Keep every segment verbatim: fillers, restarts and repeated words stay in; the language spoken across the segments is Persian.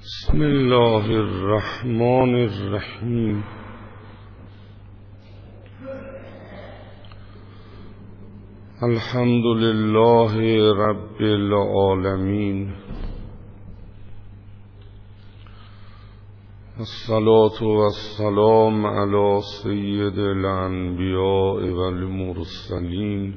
بسم الله الرحمن الرحیم. الحمد لله رب العالمین، الصلاة والسلام علی سید الانبیاء والمرسلین،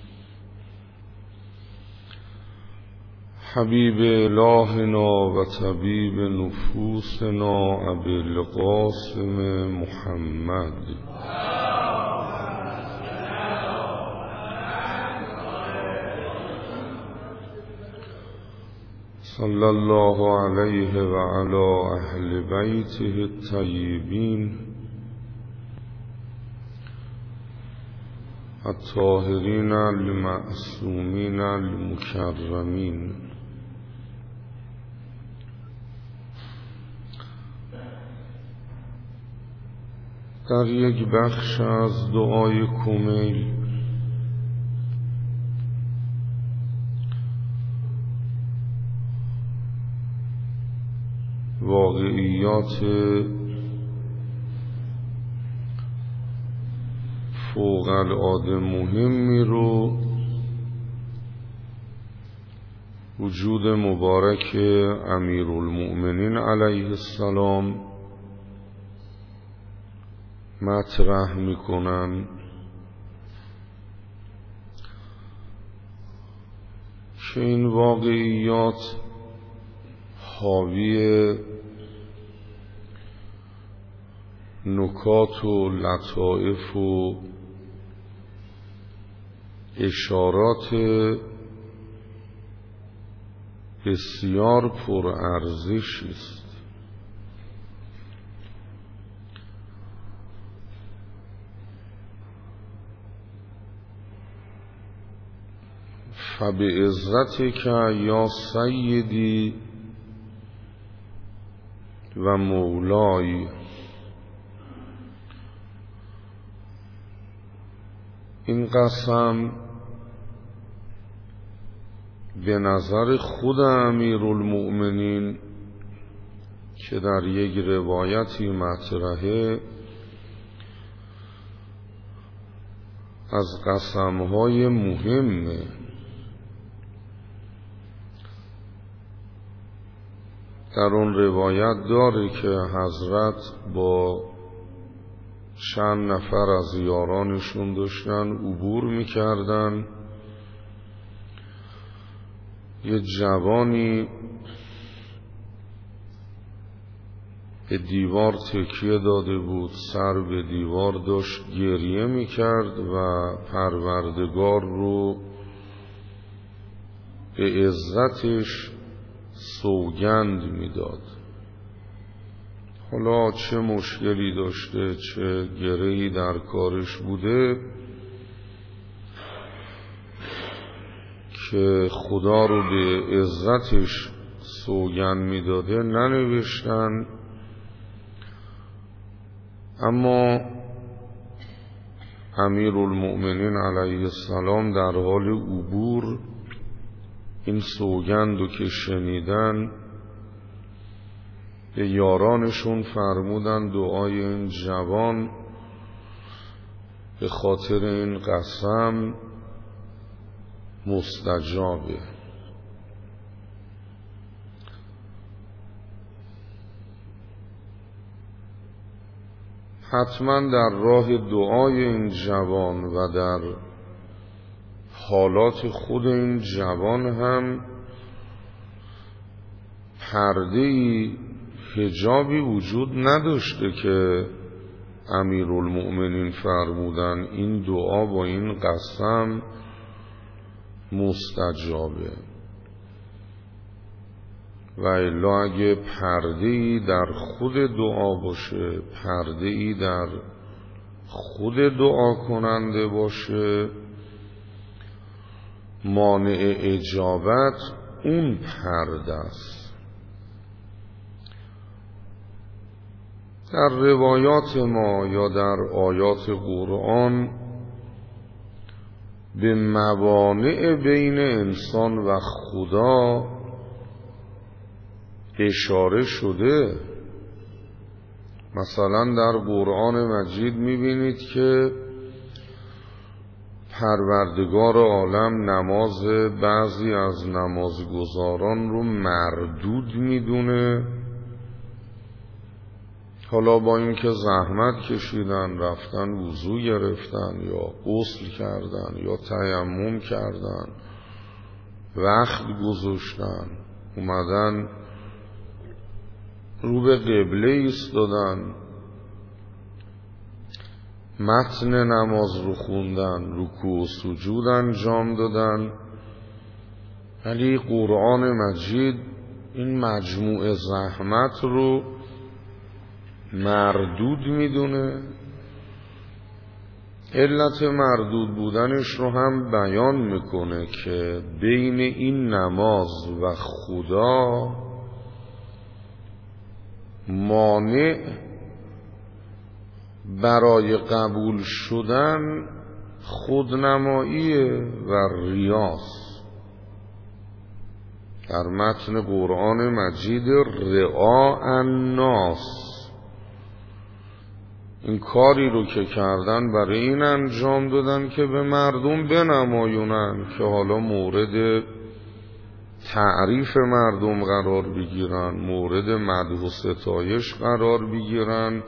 حبیب الهنا و طبیب نفوسنا ابی القاسم محمد. صلی الله علیه و علی اهل بیته الطیبین الطاهرین المعصومین المکرمین. در یک بخش از دعای کمیل واقعیات فوق العاده مهمی رو وجود مبارک امیرالمؤمنین علیه السلام مطرح میکنن که این واقعیات حاوی نکات و لطائف و اشارات بسیار پرارزشی است. فبعزتک یا سیدی و مولای، این قسم به نظر خود امیرالمؤمنین که در یک روایتی مطرحه از قسمهای مهمه. در اون روایت داره که حضرت با چند نفر از یارانشون داشتن عبور میکردن، یه جوانی به دیوار تکیه داده بود، سر به دیوار داشت گریه میکرد و پروردگار رو به عزتش سوگند میداد. حالا چه مشکلی داشته، چه گرهی در کارش بوده که خدا رو به عزتش سوگند میداده ننوشتن، اما امیرالمؤمنین علیه السلام در حال عبور این سوگند رو که شنیدن به یارانشون فرمودن دعای این جوان به خاطر این قسم مستجابه. حتما در راه دعای این جوان و در حالات خود این جوان هم پرده‌ای، حجابی وجود نداشته که امیرالمؤمنین فرمودن این دعا با این قسم مستجابه. و الا اگه پرده‌ای در خود دعا باشه، پرده‌ای در خود دعا کننده باشه، مانع اجابت اون پرده است. در روایات ما یا در آیات قرآن به موانع بین انسان و خدا اشاره شده. مثلا در قرآن مجید میبینید که پروردگار عالم نماز بعضی از نمازگزاران رو مردود میدونه، حالا با اینکه زحمت کشیدن، رفتن وضو گرفتن یا غسل کردن یا تیمم کردن، وقت گذاشتن، اومدن رو به قبله ایستادن، متن نماز رو خوندن، رکوع و سجود انجام دادن، ولی قرآن مجید این مجموع زحمت رو مردود میدونه. علت مردود بودنش رو هم بیان میکنه که بین این نماز و خدا مانع برای قبول شدن خودنمایی و ریاست. در متن قرآن مجید رعاء الناس، این کاری رو که کردن برای این انجام دادن که به مردم بنمایونن، که حالا مورد تعریف مردم قرار بگیرن، مورد مدح و ستایش قرار بگیرن،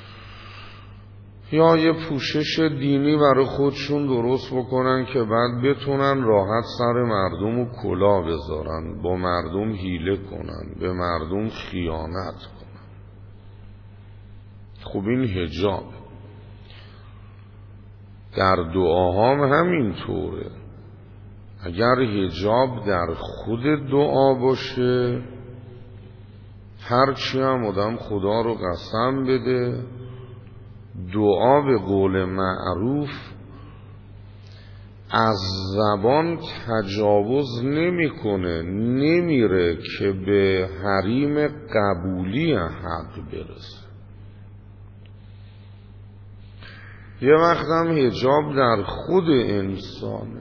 یا یه پوشش دینی برای خودشون درست بکنن که بعد بتونن راحت سر مردم و کلا بذارن، با مردم حیله کنن، به مردم خیانت کنن. خب این حجاب در دعاها هم همین طوره. اگر حجاب در خود دعا باشه، هرچی هم آدم خدا رو قسم بده، دعا به قول معروف از زبان تجاوز نمیکنه، نمیره که به حریم قبولی حق برسه. یه وقت هم حجاب در خود انسانه.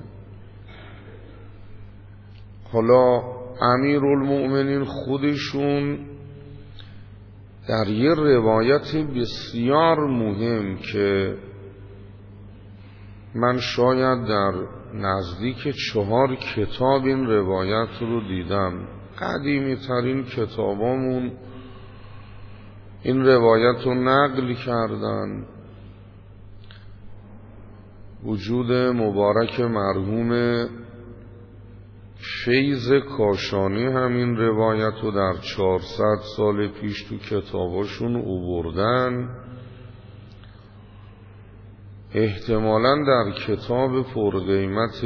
حالا امیرالمؤمنین خودشون در یه روایت بسیار مهم که من شاید در نزدیک چهار کتاب این روایت رو دیدم، قدیمی ترین کتابامون این روایت رو نقل کردن، وجود مبارک مرحوم فیض کاشانی همین روایت رو در چهارصد سال پیش تو کتاباشون اووردن. احتمالاً در کتاب پرقیمت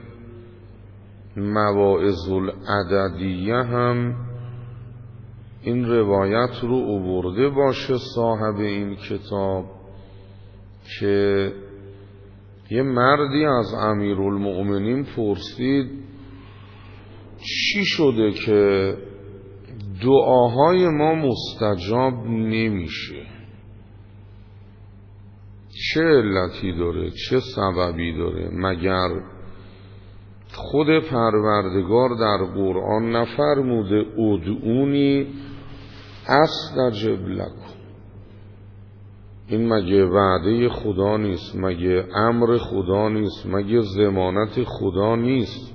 مواعظ العددیه هم این روایت رو اوورده باشه صاحب این کتاب، که یه مردی از امیرالمؤمنین پرسید چی شده که دعاهای ما مستجاب نمیشه؟ چه علتی داره؟ چه سببی داره؟ مگر خود پروردگار در قرآن نفرموده ادعونی استجب لکم؟ این مگه وعده خدا نیست؟ مگه امر خدا نیست؟ مگه ضمانت خدا نیست؟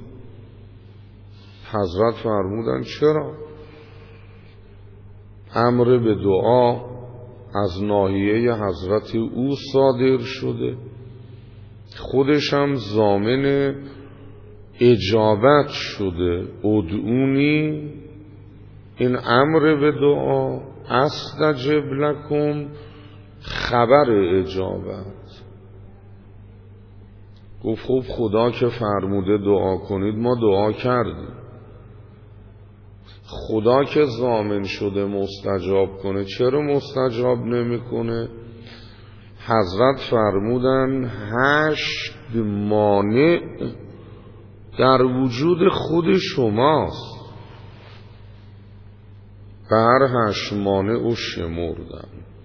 حضرت فرمودن چرا؟ امر به دعا از ناحیه حضرت او صادر شده، خودش هم ضامن اجابت شده. ادعونی، این امر به دعا، استجب لکم خبر اجابت. گفت خب خدا که فرموده دعا کنید ما دعا کردیم، خدا که ضامن شده مستجاب کنه چرا مستجاب نمیکنه؟ حضرت فرمودن هشت مانع در وجود خود شماست. بر هشت مانع او شمردن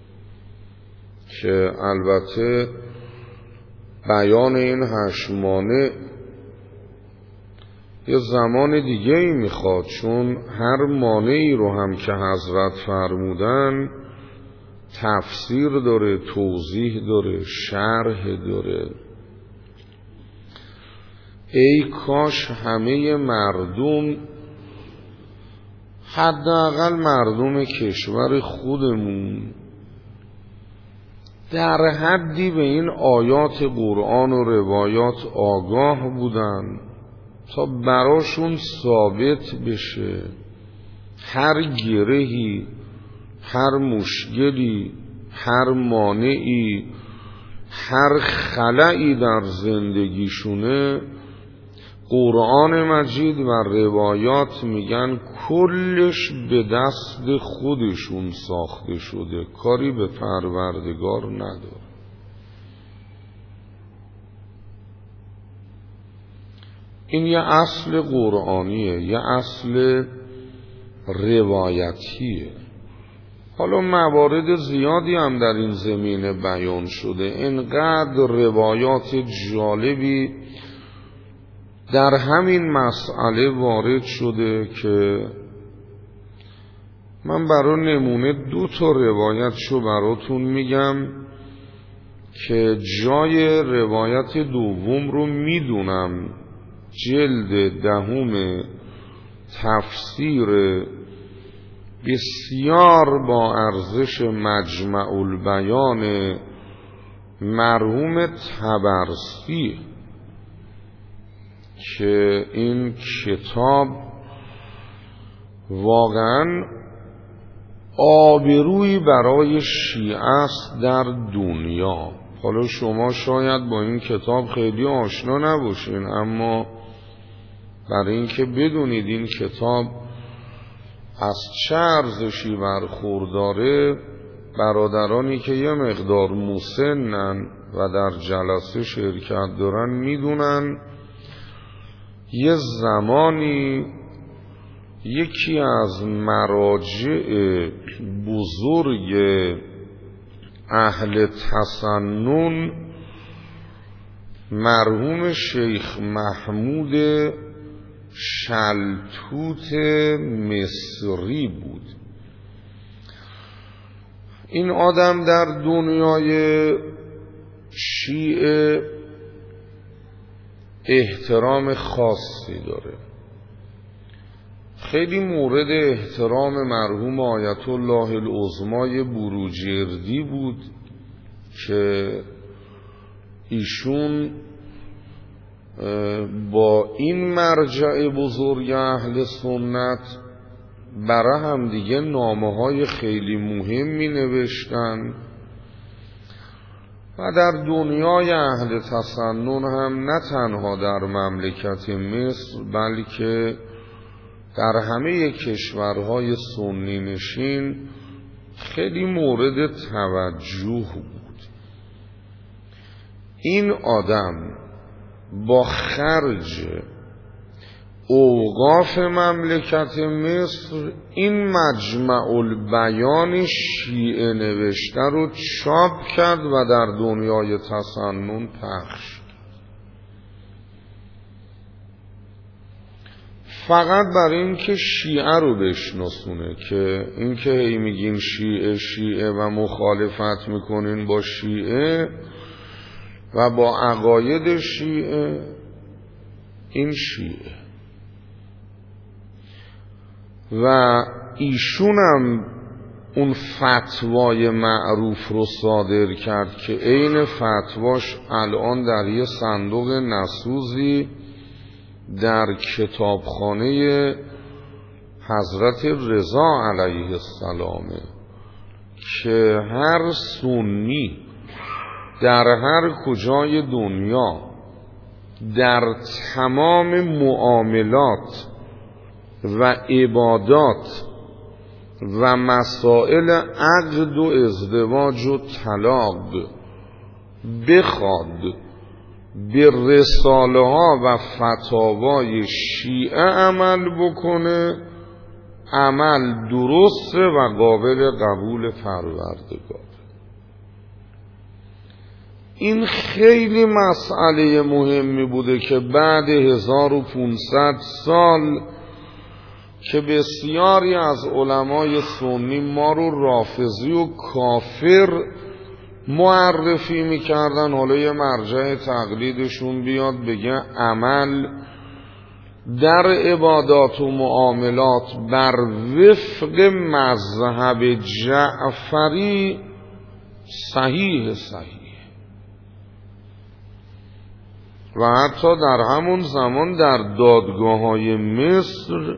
که البته بیان این هشت مانع یه زمان دیگه ای میخواد، چون هر مانعی رو هم که حضرت فرمودن تفسیر داره، توضیح داره، شرح داره. ای کاش همه مردم، حداقل مردم کشور خودمون، در حدی به این آیات قرآن و روایات آگاه بودن تا براشون ثابت بشه هر گرهی، هر مشکلی، هر مانعی، هر خلایی در زندگیشونه، قرآن مجید و روایات میگن کلش به دست خودشون ساخته شده، کاری به پروردگار نداره. این یه اصل قرآنیه، یه اصل روایتیه. حالا موارد زیادی هم در این زمینه بیان شده، اینقدر روایات جالبی در همین مسئله وارد شده که من برای نمونه دو تا روایتشو براتون میگم که جای روایت دوم رو میدونم، جلد دهم تفسیر بسیار با ارزش مجمع البیان مرحوم طبرسی که این کتاب واقعا آبرویی برای شیعه است در دنیا. حالا شما شاید با این کتاب خیلی آشنا نباشین، اما برای اینکه بدونید این کتاب از چه ارزشی برخورداره، برادرانی که یه مقدار مسنن و در جلسه شرکت دارن میدونن یه زمانی یکی از مراجع بزرگ اهل تسنن مرحوم شیخ محمود شلتوت مصری بود. این آدم در دنیای شیعه احترام خاصی داره، خیلی مورد احترام مرحوم آیت الله العظمای بروجردی بود که ایشون با این مرجع بزرگ اهل سنت برای هم دیگه نامه های خیلی مهمی نوشتن و در دنیای اهل تسنن هم نه تنها در مملکت مصر بلکه در همه کشورهای سنی نشین خیلی مورد توجه بود. این آدم با خرج اوقاف مملکت مصر این مجمع البیان شیعه نوشته رو چاپ کرد و در دنیای تسنن پخش، فقط برای اینکه شیعه رو بشناسونه که اینکه هی میگین شیعه شیعه و مخالفت میکنین با شیعه و با عقاید شیعه، این شیعه. و ایشونم اون فتوای معروف رو صادر کرد که عین فتواش الان در یه صندوق نسوزی در کتابخانه حضرت رضا علیه السلامه که هر سنی در هر کجای دنیا در تمام معاملات و عبادات و مسائل عقد و ازدواج و طلاق بخواد به رساله ها و فتاوای شیعه عمل بکنه، عمل درسته و قابل قبول پروردگار. این خیلی مسئله مهمی بوده که بعد هزار و پانصد سال که بسیاری از علمای سنی ما رو رافضی و کافر معرفی میکردن، حالا یه مرجع تقلیدشون بیاد بگه عمل در عبادات و معاملات بر وفق مذهب جعفری صحیح صحیح. و حتی در همون زمان در دادگاه‌های مصر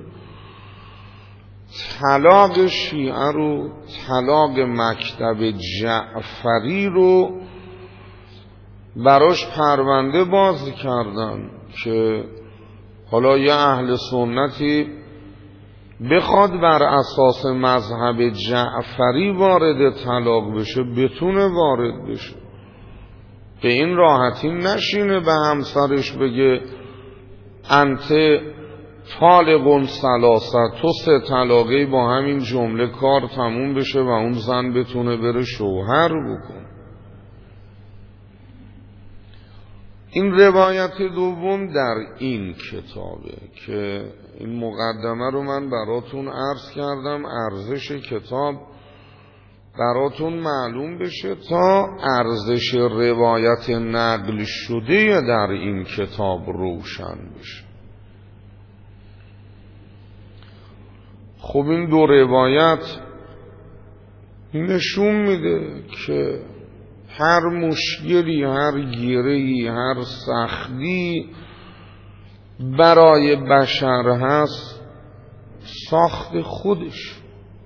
طلاق شیعه رو، طلاق مکتب جعفری رو براش پرونده باز کردن که حالا یه اهل سنتی بخواد بر اساس مذهب جعفری وارد طلاق بشه بتونه وارد بشه، به این راحتی نشینه به همسرش بگه انت طالق ثلاثه، تو سه طلاقی با همین جمله کار تموم بشه و اون زن بتونه بره شوهر بکن. این روایت دوم در این کتابه که این مقدمه رو من براتون عرض کردم، ارزش کتاب براتون معلوم بشه تا ارزش روایت نقل شده در این کتاب روشن بشه. خب این دو روایت نشون میده که هر مشکلی، هر گیره‌ای، هر سختی برای بشر هست ساخت خودش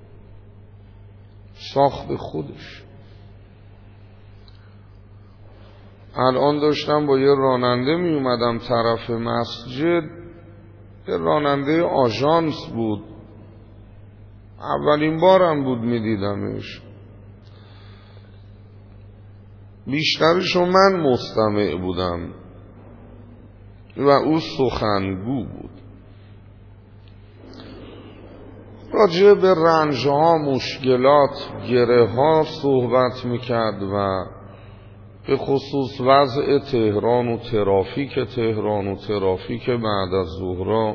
ساخت خودش الان داشتم با یه راننده می اومدم طرف مسجد، یه راننده آژانس بود، اولین بارم بود می دیدمش، بیشترشو من مستمع بودم و او سخنگو بود. راجع به رنجها، مشکلات، گره ها صحبت میکرد و به خصوص وضع تهران و ترافیک تهران و ترافیک بعد از ظهرها.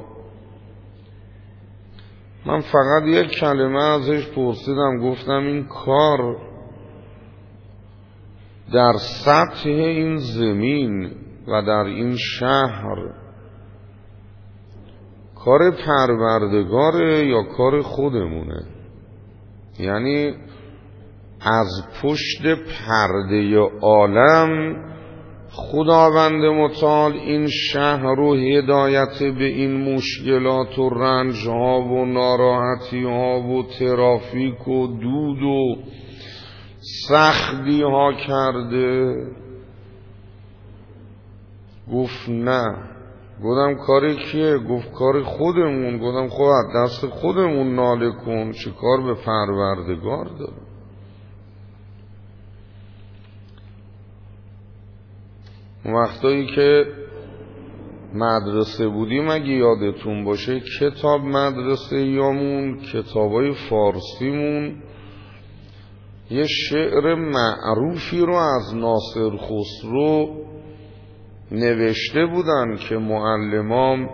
من فقط یک کلمه ازش پرسیدم، گفتم این کار در سطح این زمین و در این شهر کار پروردگاره یا کار خودمونه؟ یعنی از پشت پرده عالم خداوند متعال این شهر رو هدایت به این مشکلات و رنج ها و ناراحتی ها و ترافیک و دود و سختی ها کرده؟ گفت نه. گفتم کاری کیه؟ گفت کار خودمون. گفتم خب از دست خودمون ناله کن، چه کار به پروردگار داره؟ وقتایی که مدرسه بودیم اگه یادتون باشه، کتاب مدرسه یامون، کتابای فارسیمون، یه شعر معروفی رو از ناصر خسرو نوشته بودن که معلمام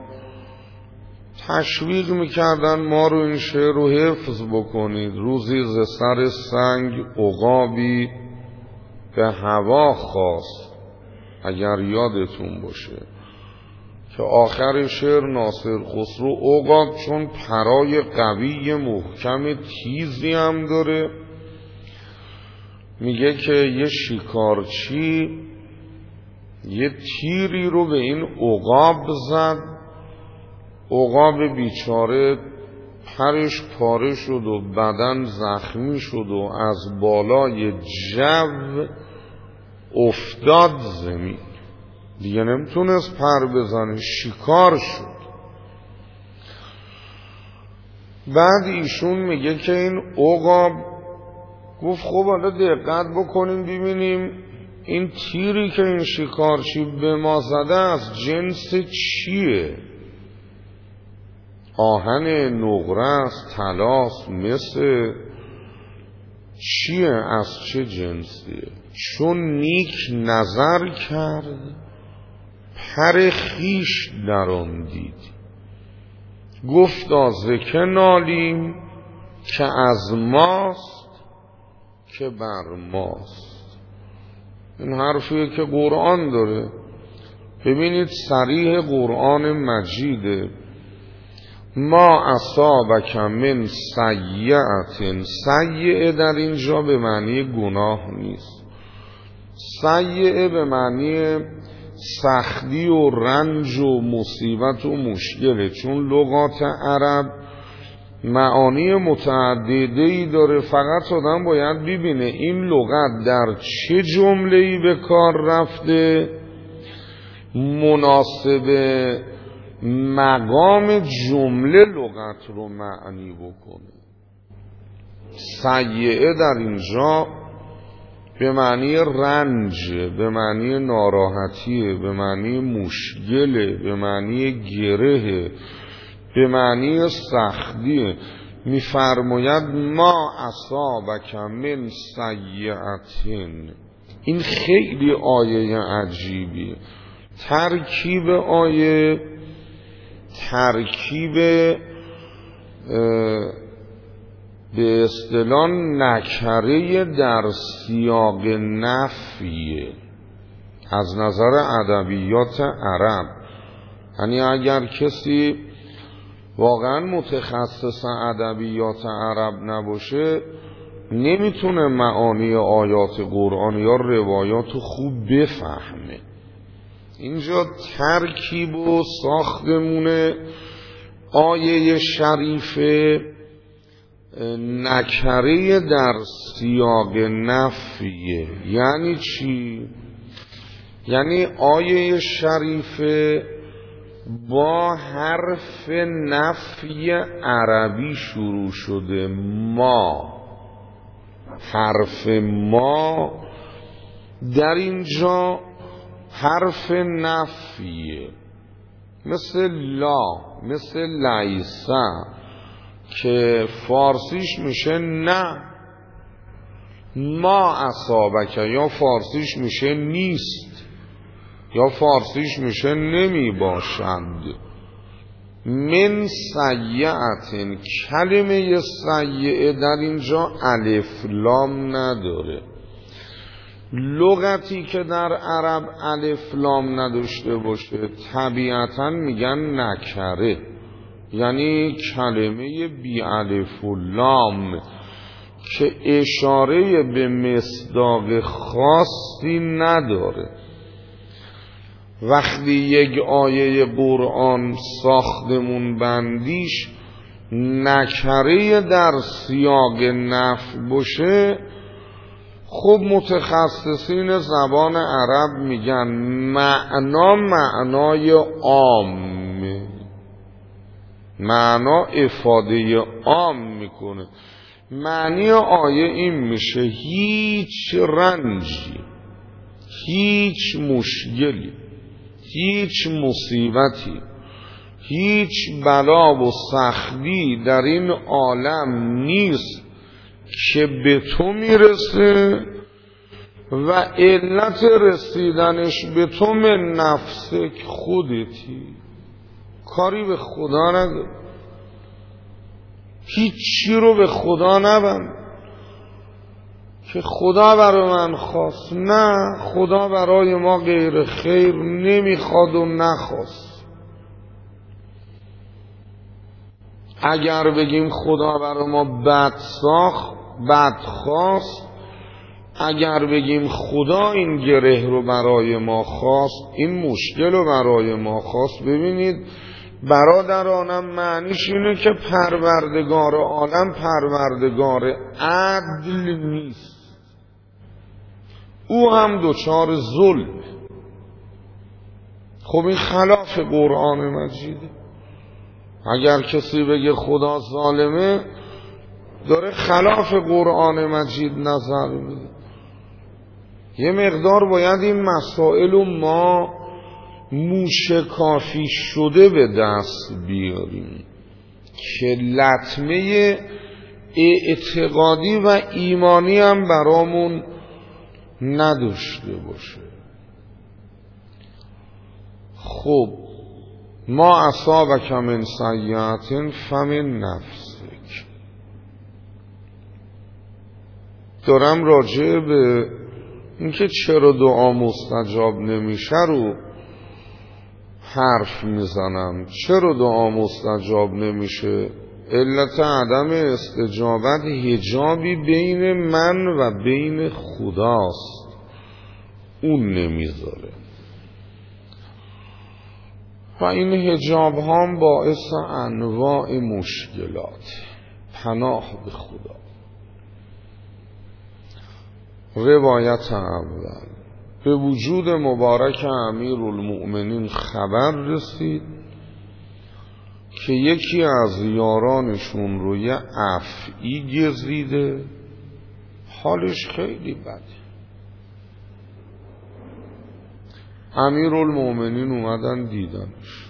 تشویق میکردن ما رو این شعر رو حفظ بکنید. روزی ز سر سنگ عقابی به هوا خواست، اگر یادتون باشه، که آخر شعر ناصر خسرو عقاب چون پرای قوی محکم تیزی هم داره، میگه که یه شکارچی یه تیری رو به این عقاب زد، عقاب بیچاره پرش پاره شد و بدن زخمی شد و از بالای جو افتاد زمین، دیگه نمیتونست پر بزنه، شکار شد. بعد ایشون میگه که این عقاب گفت خب حالا دقت بکنیم ببینیم این تیری که این شکارچی به ما زده از جنس چیه؟ آهن، نقره است، طلاست، مس، چیه؟ از چه جنسیه؟ چون نیک نظر کرد پر خیش در آن دید. گفتا ز که نالیم که از ماست که بر ماست. این حرفیه که قرآن داره. ببینید صریح قرآن مجیده. ما اصابک من سیئة، سیئه در اینجا به معنی گناه نیست، سیئه به معنی سختی و رنج و مصیبت و مشکله، چون لغات عرب معانی متعددی داره. فقط آدم باید ببینه این لغت در چه جمله‌ای به کار رفته مناسب مقام جمله لغت رو معنی بکنه. سیئه در اینجا به معنی رنج، به معنی ناراحتیه، به معنی مشکله، به معنی گره، به معنی سختیه. میفرماید ما اصابک من سیئة. این خیلی آیه عجیبیه. ترکیب آیه ترکیب به اصطلاح نکره در سیاق نفیه از نظر ادبیات عرب. یعنی اگر کسی واقعا متخصص ادبیات عرب نباشه نمیتونه معانی آیات قرآن یا روایات خوب بفهمه. اینجا ترکیب و ساختمون آیه شریفه نکره در سیاق نفیه. یعنی چی؟ یعنی آیه شریفه با حرف نفی عربی شروع شده. ما، حرف ما در اینجا حرف نفیه، مثل لا، مثل لیسا که فارسیش میشه نه. ما اصابک یا فارسیش میشه نیست، یا فارسیش میشه نمی باشند. من سیئة، کلمه سیئه در اینجا الف لام نداره. لغتی که در عرب الف لام نداشته باشه طبیعتا میگن نکره، یعنی کلمه بی الف و لام که اشاره به مصداق خاصی نداره. وقتی یک آیه قرآن ساختمون بندیش نکره در سیاق نفی باشه، خب متخصصین زبان عرب میگن معنا معنای عام، معنا افاده عام میکنه. معنی آیه این میشه هیچ رنجی، هیچ مشکلی، هیچ مصیبتی، هیچ بلا و سختی در این عالم نیست که به تو میرسه و علت رسیدنش به تو من نفسک، خودتی، کاری به خدا نداره. هیچی رو به خدا نبند که خدا برای من خواست. نه، خدا برای ما غیر خیر نمیخواد و نخواست. اگر بگیم خدا برای ما بد ساخت، بد خواست، اگر بگیم خدا این گره رو برای ما خواست، این مشکل رو برای ما خواست، ببینید برادرانم معنیش اینه که پروردگار عالم پروردگار عدل نیست، او هم دوچار ظلم. خب این خلاف قرآن مجیده. اگر کسی بگه خدا ظالمه داره خلاف قرآن مجید نظر میده. یه مقدار باید این مسائل رو ما موشکافی شده به دست بیاریم که لطمه اعتقادی و ایمانی هم برامون نداشته باشه. خب ما اصابک من سیئة فمن نفسک. دارم راجع به اینکه چرا دعا مستجاب نمیشه رو حرف میزنم. چرا دعا مستجاب نمیشه؟ علت عدم استجابت حجابی بین من و بین خداست، اون نمیذاره و این حجاب هم باعث انواع مشکلات. پناه به خدا. روایت اول: به وجود مبارک امیرالمؤمنین خبر رسید که یکی از یارانشون رو یه افعی گزیده، حالش خیلی بده. امیرالمؤمنین اومدن دیدنش.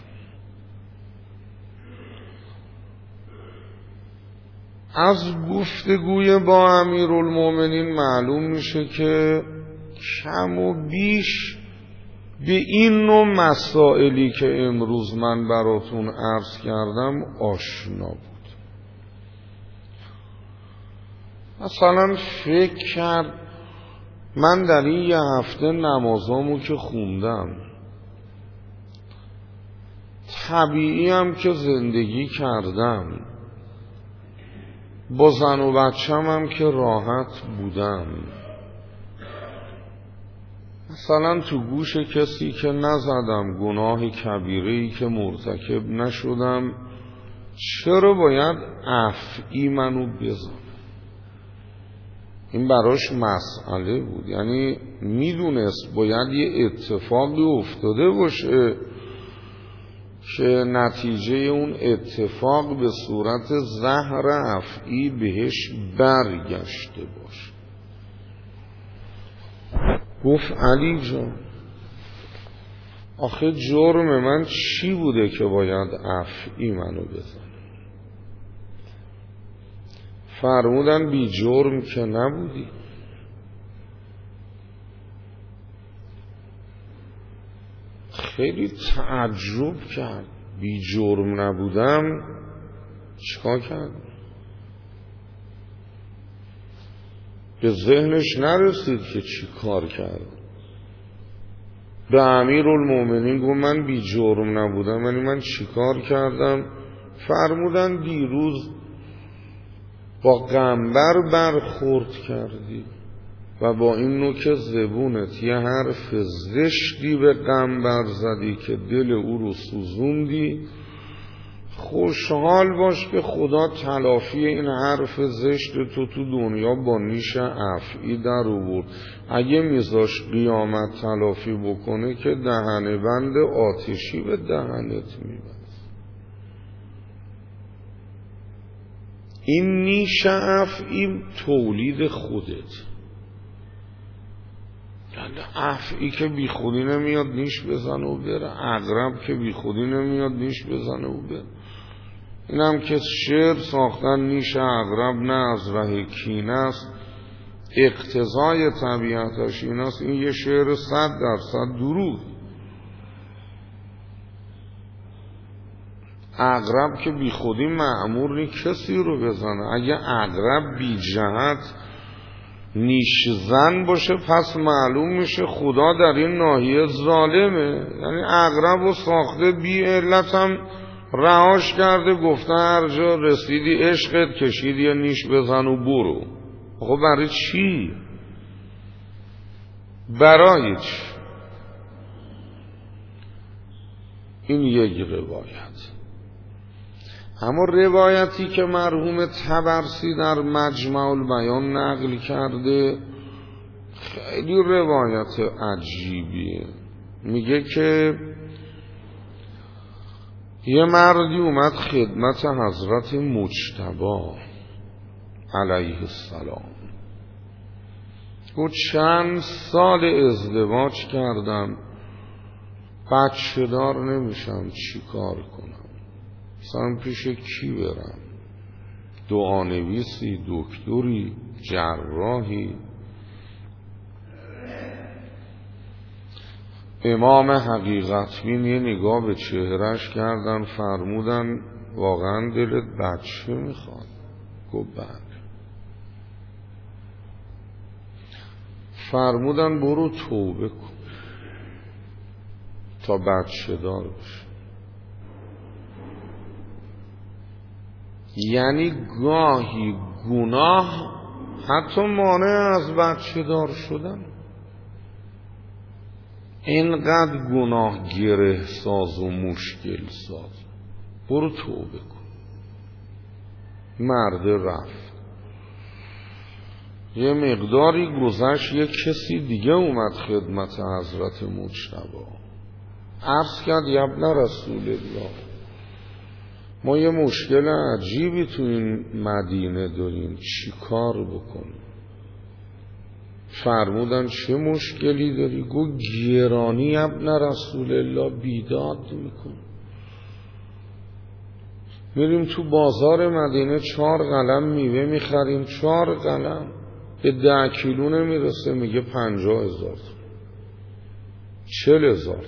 از گفتگوی با امیرالمؤمنین معلوم میشه که کم و بیش به این نوع مسائلی که امروز من براتون عرض کردم آشنا بود. مثلا فکر کرد من در این یه هفته نمازامو که خوندم، طبیعی هم که زندگی کردم، با زن و بچم هم که راحت بودم، مثلا تو گوش کسی که نزدم، گناه کبیره‌ای که مرتکب نشدم، چرا باید افعی منو بزنه؟ این براش مسئله بود. یعنی میدونست باید یه اتفاقی افتاده باشه که نتیجه اون اتفاق به صورت زهر افعی بهش برگشته باشه. گفت علی جان آخه جرم من چی بوده که باید افعی منو بزن؟ فرمودن بی جرم که نبودی. خیلی تعجب کرد. بی جرم نبودم چیکار کرد؟ به ذهنش نرسید که چی کار کرد. به امیرالمؤمنین گفت من بی جرم نبودم، یعنی من چی کار کردم؟ فرمودن دیروز با قنبر برخورد کردی و با این نوک زبونت یه حرف زشتی به قنبر زدی که دل او رو سوزوندی. خوشحال باش که خدا تلافی این حرف زشت تو تو دنیا با نیش افعی در آورد. اگه میذاش قیامت تلافی بکنه که دهنه بند آتشی به دهنت میبند. این نیش افعی تولید خودت. یعنی افعی که بی خودی نمیاد نیش بزنه و بره، عقرب که بی خودی نمیاد نیش بزنه و بره. این هم که شعر ساختن نیش عقرب نه از ره کینه است، اقتضای طبیعتش این است. این یه شعر صد درصد دروغ. عقرب که بی خودی مأمور نی کسی رو بزنه. اگه عقرب بی جهت نیش زن باشه پس معلوم میشه خدا در این ناحیه ظالمه. یعنی عقرب رو ساخته بی علت هم رهاش کرده، گفته هر جا رسیدی عشقت کشیدی یا نیش بزن و برو. خب برای چی؟ برای چی؟ این یک روایت. اما روایتی که مرحوم طبرسی در مجمع البیان نقل کرده خیلی روایت عجیبیه. میگه که یه مردی اومد خدمت حضرت مجتبی علیه السلام، گفت چند سال ازدواج کردم بچه دار نمیشم، چی کار کنم؟ مثلا پیش کی برم؟ دعانویسی، دکتری، جراحی. امام حقیقت بین یه نگاه به چهرش کردن، فرمودن واقعا دلت بچه میخواد؟ گفت بله. فرمودن برو توبه کن تا بچه دار بشه. یعنی گاهی گناه حتی مانع از بچه دار شدن. اینقدر گناه گره ساز و مشکل ساز. برو توبه کن. مرد رفت، یه مقداری گذشت، یه کسی دیگه اومد خدمت حضرت مجتبی، عرض کرد ابن رسول الله، ما یه مشکل عجیبی تو این مدینه داریم، چی کار بکنیم؟ فرمودن چه مشکلی داری؟ گو گرانی ابن رسول الله بیداد میکن. میریم تو بازار مدینه چهار قلم میوه میخریم، چهار قلم به ده کیلو نمیرسه، میگه پنجاه هزار چل هزار.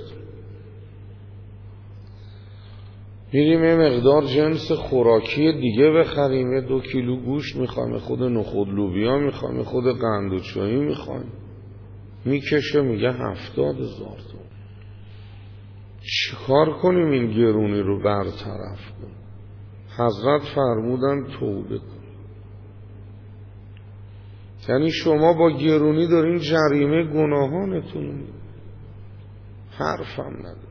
میریم یه مقدار جنس خوراکی دیگه بخریم، یه دو کیلو گوشت میخوایم، خود نخود لوبیا میخوایم، خود قند و چایی میخوایم، میکشه میگه هفتاد هزار تومان. چیکار کنیم این گرونی رو برطرف کنیم؟ حضرت فرمودن توبه کن. یعنی شما با گرونی دارین جریمه گناهانتون، حرفم نداره.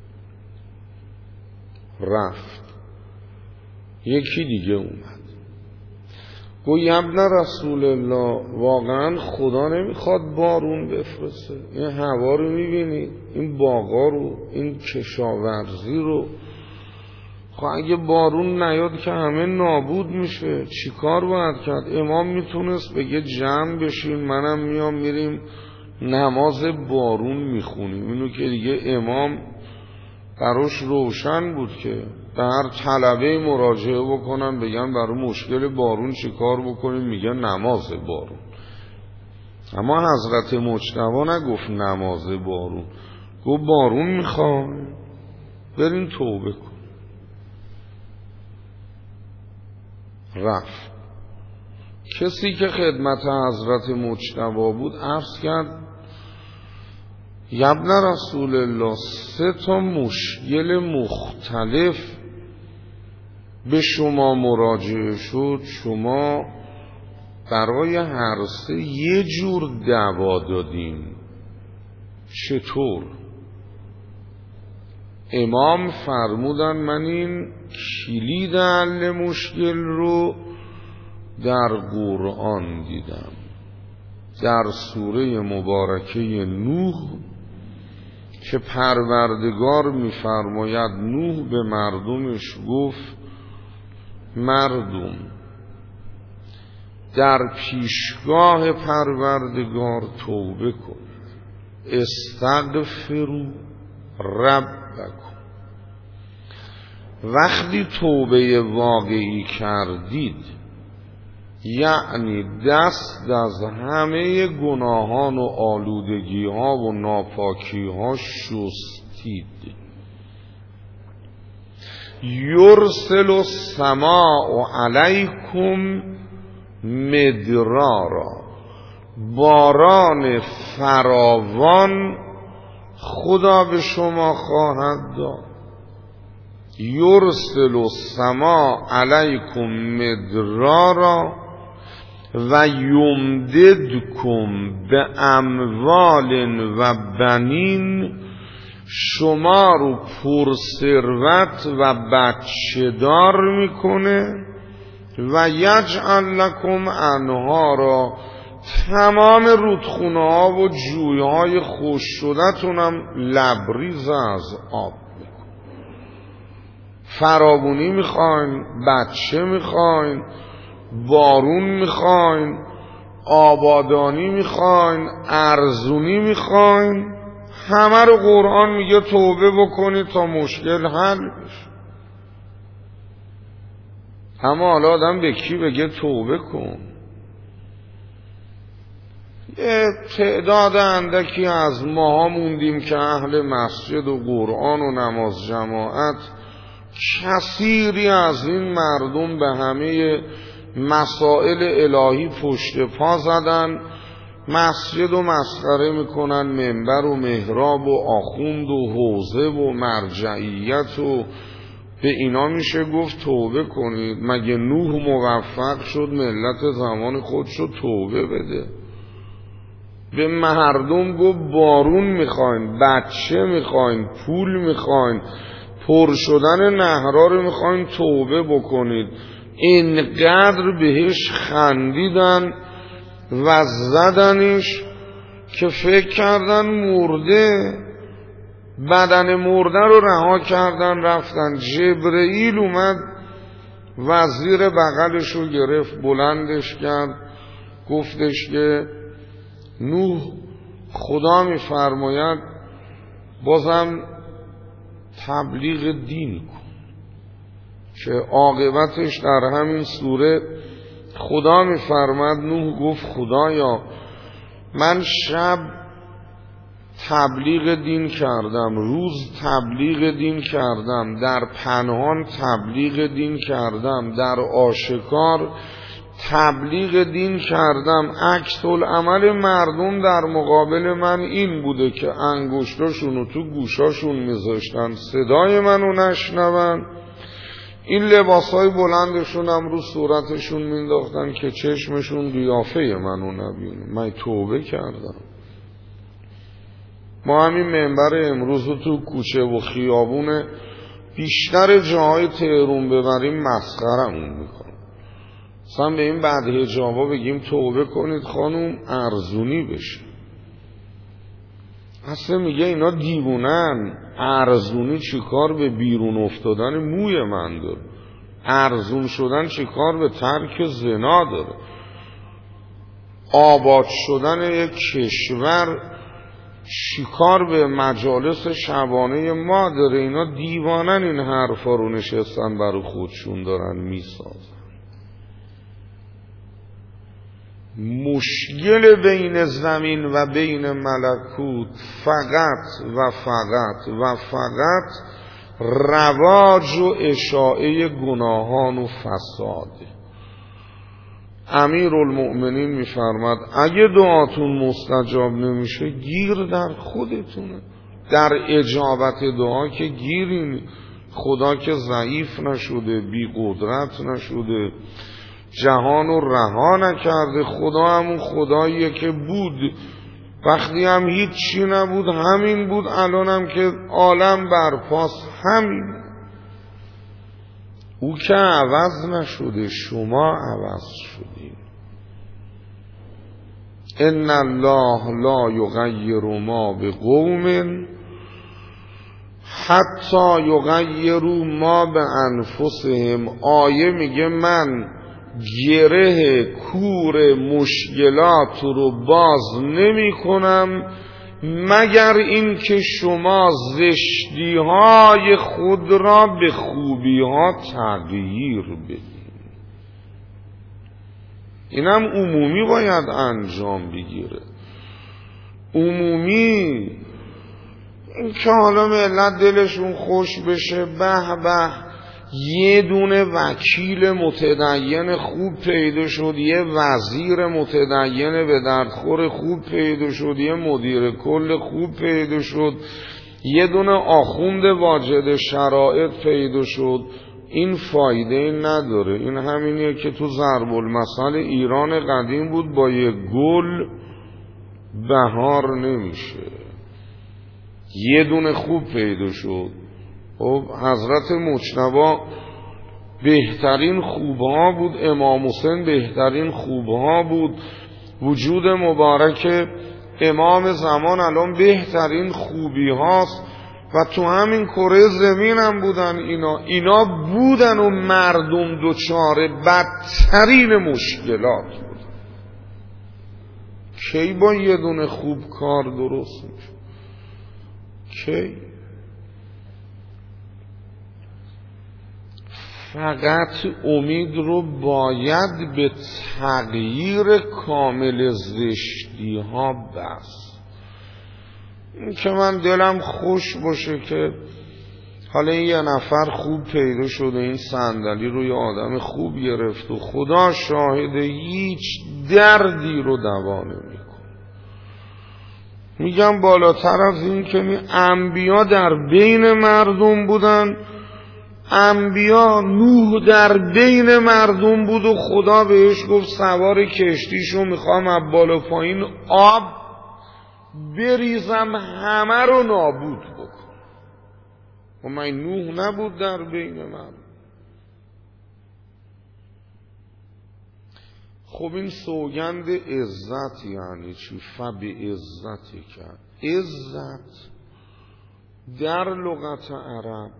رفت، یکی دیگه اومد، گوی ابن رسول الله واقعا خدا نمیخواد بارون بفرسته؟ این هوا رو میبینید، این باغا رو، این کشاورزی رو، خب اگه بارون نیاد که همه نابود میشه، چی کار باید کرد؟ امام میتونست بگه جمع بشین، منم میام میریم نماز بارون میخونیم. اینو که دیگه امام براش روشن بود که به هر طلبه مراجعه بکنن بگن برای مشکل بارون چی کار بکنیم، میگن نماز بارون. اما حضرت مجتبی نگفت نماز بارون، گفت بارون میخوام، برین توبه کن. رفت. کسی که خدمت حضرت مجتبی بود عرض کرد ابن رسول الله، سه تا مشکل مختلف به شما مراجعه شد، شما برای هر سه یه جور دوا دادین، چطور؟ امام فرمودن من این کلید حل مشکل رو در قرآن دیدم، در سوره مبارکه نوح که پروردگار می‌فرماید نوح به مردمش گفت مردم در پیشگاه پروردگار توبه کنید، استغفروا ربکم. وقتی توبه واقعی کردید یعنی دست از همه گناهان و آلودگی ها و ناپاکی ها شستید، یرسل السماء علیکم مدرارا، باران فراوان خدا به شما خواهد داد. یرسل السماء علیکم مدرارا و یمددکم به اموال و بنین، شما رو پرثروت و بچه دار میکنه و یجعل لکم انهارا، تمام رودخونه ها و جوی های خوش شدتونم لبریز از آب میکنه. فراوانی میخواین، بچه میخواین، بارون میخواین، آبادانی میخواین، ارزونی میخواین، همه رو قرآن میگه توبه بکنید تا مشکل حل بشه. اما حالا آدم به کی بگه توبه کن؟ یه تعداد اندکی از ماها موندیم که اهل مسجد و قرآن و نماز جماعت، کثیری از این مردم به همه مسائل الهی پشت پا زدن، مسجد و مسخره میکنن، منبر و محراب و آخوند و حوزه و مرجعیت و به اینا میشه گفت توبه کنید؟ مگه نوح موفق شد ملت زمان خودشو توبه بده؟ به مردم گفت بارون میخواین، بچه میخواین، پول میخواین، پر شدن نهرها رو میخواین توبه بکنید. اینقدر بهش خندیدن و زدنش که فکر کردن مرده، بدن مرده رو رها کردن رفتن. جبرئیل اومد وزیر بغلش رو گرفت بلندش کرد، گفتش که نوح خدا میفرماید بازم تبلیغ دین کن، که عاقبتش در همین سوره خدا میفرماید نوح گفت خدایا من شب تبلیغ دین کردم، روز تبلیغ دین کردم، در پنهان تبلیغ دین کردم، در آشکار تبلیغ دین کردم. عکس العمل مردم در مقابل من این بوده که انگشتاشون رو تو گوشاشون میذاشتن صدای منو نشنون، این لباسای بلندشون هم رو صورتشون مینداختن که چشمشون قیافه منو نبینه. من توبه کردم. ما همین منبر امروز رو تو کوچه و خیابون بیشتر جاهای تهران ببریم مسخرمون میکنم. مثلا به این بعد حجابا بگیم توبه کنید خانوم، ارزونی بشه. اصلا میگه اینا دیوونن، ارزونی چیکار به بیرون افتادن موی من داره؟ ارزون شدن چیکار به ترک زنا داره؟ آباد شدن یک کشور چیکار به مجالس شبانه ما داره؟ اینا دیوانن، این حرفا رو نشستن برای خودشون دارن میسازن. مشکل بین زمین و بین ملکوت فقط و فقط و فقط رواج و اشاعه گناهان و فساده. امیرالمؤمنین میفرماد اگه دعاتون مستجاب نمیشه گیر در خودتونه. در اجابت دعا که گیرین، خدا که ضعیف نشده، بی قدرت نشده، جهان رو رها نکرده. خدا همون خداییه که بود، وقتی هم هیچ چی نبود همین بود، الان هم که عالم برپاست همین. او که عوض نشده، شما عوض شدین. ان الله لا یغیر ما بقوم حتی یغیروا ما بانفسهم. آیه میگه من گره کور مشکلات رو باز نمی کنم مگر این که شما زشتی های خود را به خوبی ها تغییر بدین. اینم عمومی باید انجام بگیره. عمومی این که حالا ملت دلشون خوش بشه، به به یه دونه وکیل متدین خوب پیدا شد، یه وزیر متدین به دردخور خوب پیدا شد، یه مدیر کل خوب پیدا شد، یه دونه آخوند واجد شرایط پیدا شد، این فایده نداره. این همینیه که تو ضرب المثل ایران قدیم بود، با یه گل بهار نمیشه. یه دونه خوب پیدا شد. خب حضرت مجتبی بهترین خوبها بود، امام حسین بهترین خوبها بود، وجود مبارک امام زمان الان بهترین خوبی هاست و تو همین کره زمین هم بودن اینا اینا بودن و مردم دوچار بدترین مشکلات بودن. کی با یه دونه خوب کار درست میشه؟ کی؟ فقط امید رو باید به تغییر کامل زشتی ها بس. این که من دلم خوش باشه که حالا این یه نفر خوب پیدا شده، این صندلی رو یه آدم خوب گرفت و خدا شاهده هیچ دردی رو دوا نمیکنه. میگم بالاتر از این که می انبیا در بین مردم بودن، انبیا نوح در بین مردم بود و خدا بهش گفت سوار کشتیشو میخوام از بالا پایین آب بریزم همه رو نابود بکن. و من نوح نبود در بین من؟ خب این سوگند عزت یعنی چی؟ فبی عزتی کرد. عزت در لغت عرب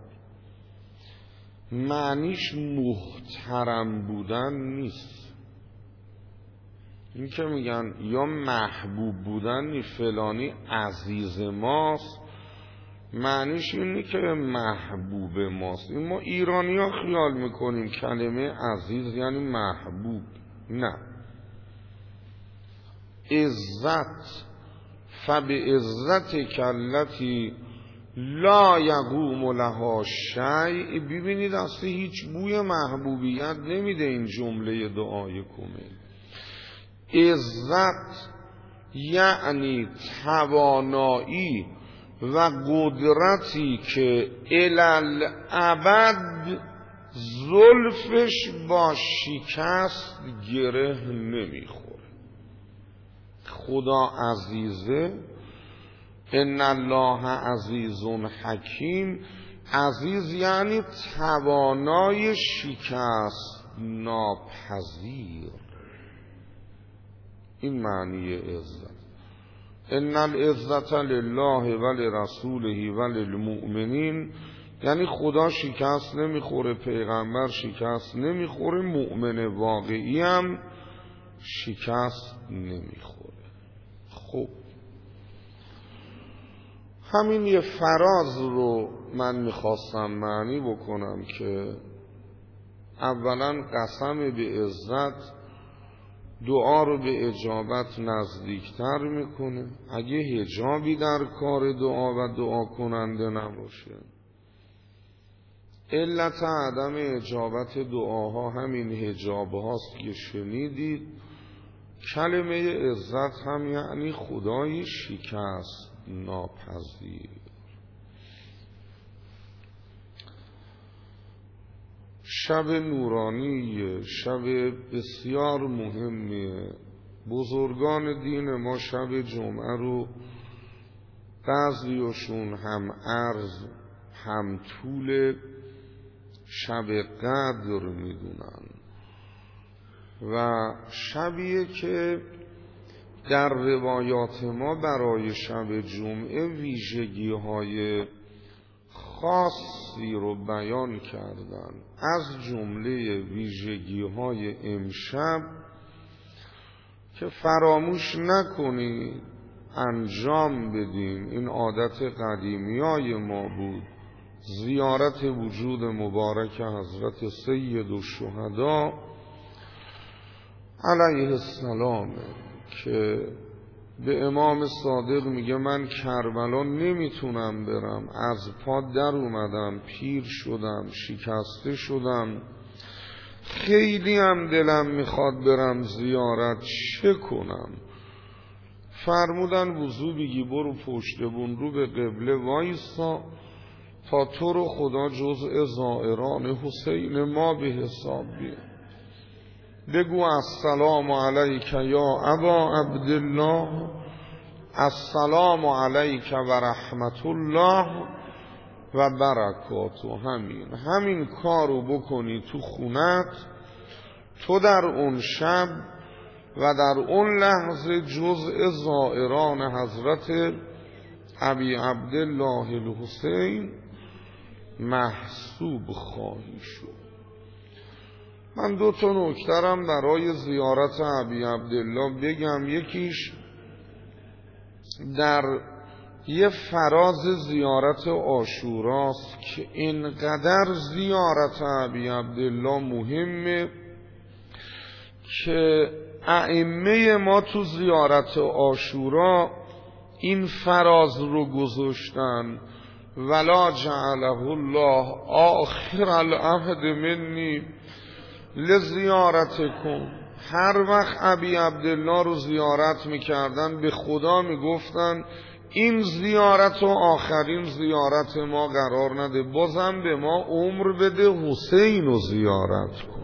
معنیش محترم بودن نیست. این که میگن یا محبوب بودن نی، فلانی عزیز ماست، معنیش اینه که محبوب ماست. این ما ایرانی ها خیال میکنیم کلمه عزیز یعنی محبوب. نه، عزت فبعزت کلتی لا یقوم لها شیء. ببینید اصلا هیچ بوی محبوبیت نمیده این جمله دعای کمیل. عزت یعنی توانایی و قدرتی که الالعبد زلفش با شکست گره نمیخوره. خدا عزیزه، ان الله عزیز حکیم. عزیز یعنی توانای شکست ناپذیر. این معنی عزت. ان العزت لله ولرسوله وللمؤمنین، یعنی خدا شکست نمیخوره، پیغمبر شکست نمیخوره، مؤمن واقعی هم شکست نمیخوره. خب همین یه فراز رو من میخواستم معنی بکنم که اولا قسم به عزت دعا رو به اجابت نزدیکتر میکنه. اگه حجابی در کار دعا و دعا کننده نباشه، علت عدم اجابت دعاها همین حجاب هاست که شنیدید. کلمه عزت هم یعنی خدای شکست ناپذیر. شب نورانی، شب بسیار مهمیه. بزرگان دین ما شب جمعه رو بعضیشون هم عرض هم طول شب قدر میدونن و شبیه که در روایات ما برای شب جمعه ویژگی های خاصی رو بیان کردن. از جمله ویژگی های امشب که فراموش نکنید انجام بدین، این عادت قدیمیای ما بود، زیارت وجود مبارک حضرت سید الشهدا علیه السلام که به امام صادق میگه من کربلا نمیتونم برم، از پا در اومدم، پیر شدم، شکسته شدم، خیلی هم دلم میخواد برم زیارت، چه کنم؟ فرمودن وضو بگی، برو پشت بون رو به قبله وایسا تا تو رو خدا جزء زائران حسین ما به حساب بیه. بگو السلام علیک یا ابا عبدالله، السلام علیک و رحمت الله و برکاته. همین همین کارو بکنی تو خونت، تو در اون شب و در اون لحظه جزء زائران حضرت ابی عبدالله الحسین محسوب خواهی شد. من دو تا نکترم برای زیارت ابی عبدالله بگم. یکیش در یه فراز زیارت عاشوراست که اینقدر زیارت ابی عبدالله مهمه که ائمه ما تو زیارت عاشورا این فراز رو گذاشتن: ولا جعله الله آخر العهد منی لزیارتکم. هر وقت ابی عبدالله رو زیارت میکردن به خدا میگفتن این زیارت و آخرین زیارت ما قرار نده، بازم به ما عمر بده حسین رو زیارت کن.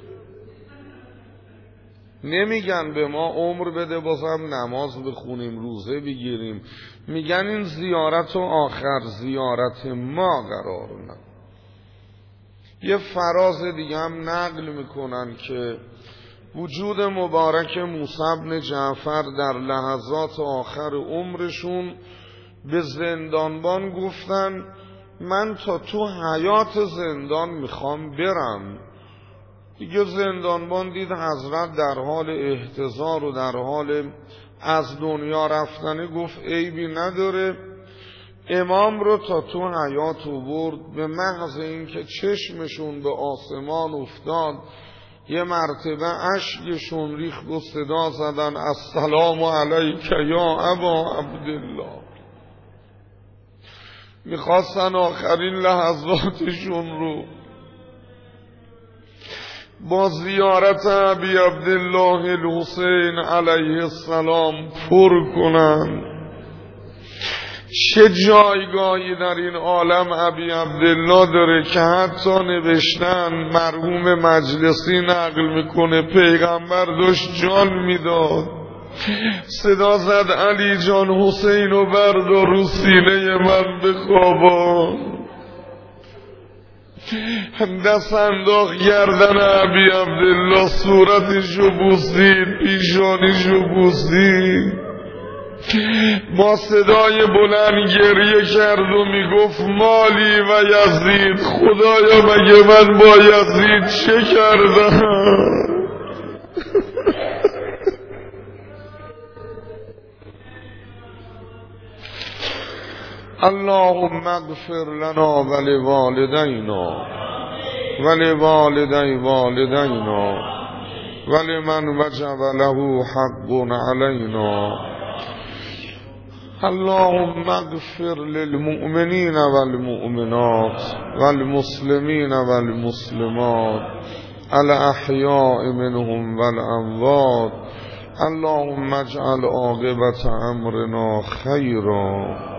نمیگن به ما عمر بده بازم نماز بخونیم روزه بگیریم، میگن این زیارت و آخر زیارت ما قرار نده. یه فراز دیگه هم نقل میکنن که وجود مبارک موسی بن جعفر در لحظات آخر عمرشون به زندانبان گفتن من تا تو حیات زندان میخوام برم. دیگه زندانبان دید حضرت در حال احتضار و در حال از دنیا رفتنه، گفت عیبی نداره. امام رو تا تو حیات برد، به محض اینکه چشمشون به آسمان افتاد یه مرتبه اشکشون ریخت و صدا زدن السلام علیک یا ابا عبدالله. میخواستن آخرین لحظاتشون رو با زیارت ابی عبدالله الحسین علیه السلام پر کنن. چه جایگاهی در این عالم ابی عبدالله داره که حتی نوشتن، مرحوم مجلسی نقل میکنه، پیغمبر داشت جان میداد، صدا زد علی جان حسین و بردار رو سینه من بخوابان. دست انداخت گردن ابی عبدالله، صورتشو بوسید، پیشانیشو بوسید، با صدای بلند گریه کرد و میگفت مالی و یزید، خدایا مگه من با یزید چه کردم؟ اللهم اغفر لنا ولوالدینا ولوالدی والدینا ولمن وجب له حق علینا. اللهم اغفر للمؤمنین والمؤمنات والمسلمین والمسلمات الاحیاء منهم والاموات. اللهم اجعل عاقبت امرنا خیرا.